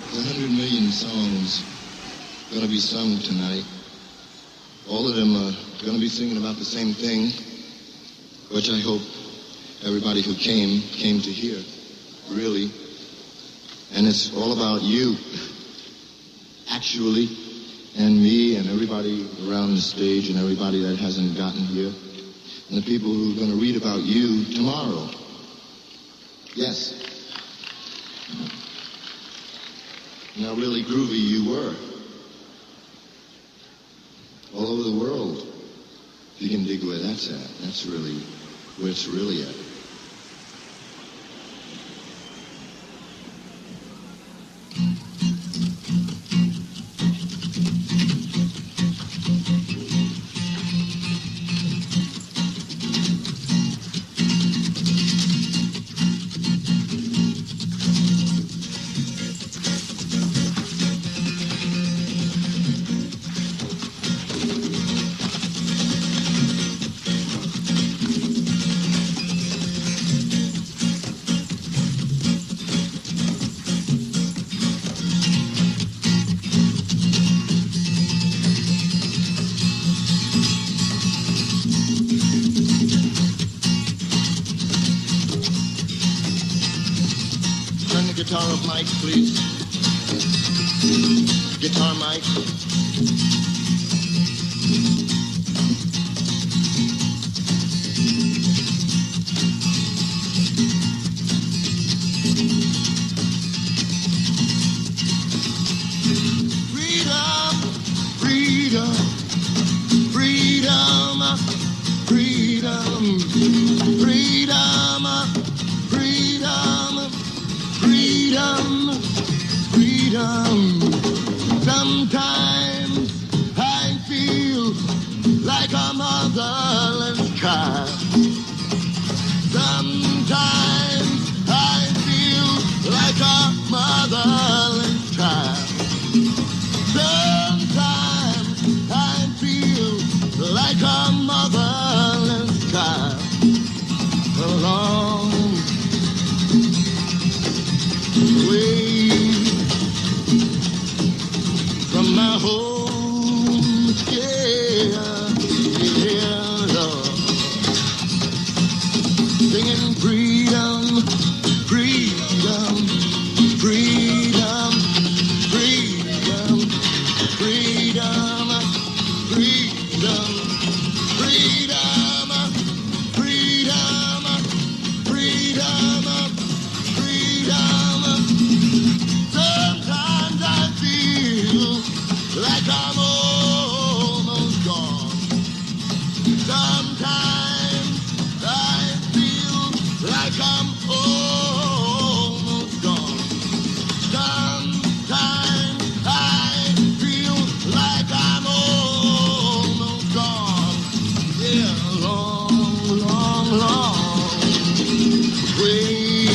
There's 100 million songs going to be sung tonight. All of them are going to be singing about the same thing, which I hope everybody who came to hear, really. And it's all about you, actually, and me and everybody around the stage and everybody that hasn't gotten here, and the people who are going to read about you tomorrow. Yes. And how really groovy you were. All over the world. If you can dig where that's at, that's really where it's really at. Guitar up, Mike, please. Guitar, Mike. Freedom, freedom, freedom, freedom, freedom, freedom. Freedom, freedom. Sometimes I feel like a motherless child. Sometimes I feel like a motherless child. Sometimes I feel like a motherless child. Along away from my home, yeah, Lord. Singing freedom, freedom, freedom, freedom, freedom, freedom, freedom, freedom, freedom, freedom. Sometimes I feel like I'm almost gone. Sometimes I feel like I'm almost gone. Sometimes I feel like I'm almost gone. Yeah, long, long, long way.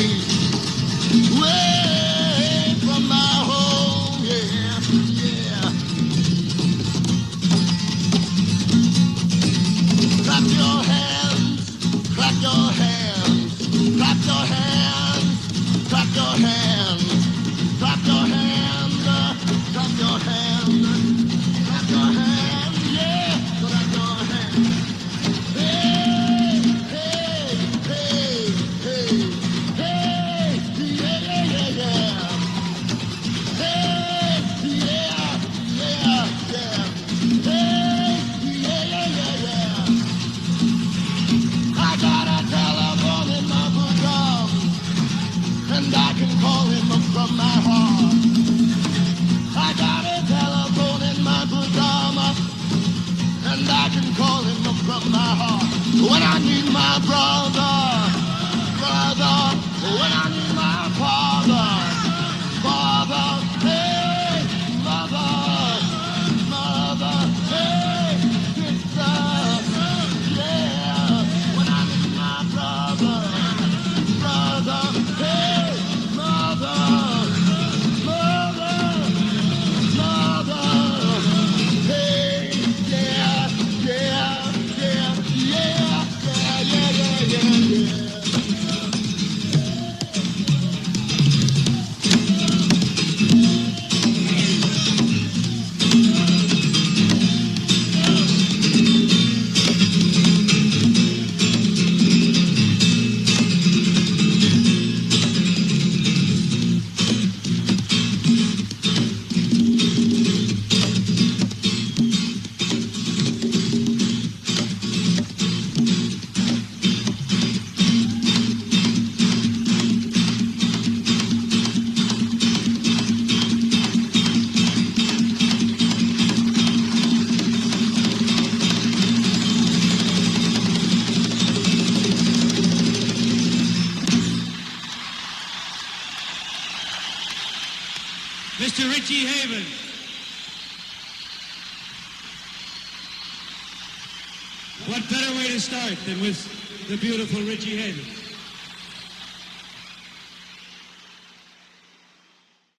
When I need my brother, when I need my father, hey, mother, hey, sister, yeah. When I need my brother, hey, mother, hey, yeah. Mr. Richie Havens. What better way to start than with the beautiful Richie Havens?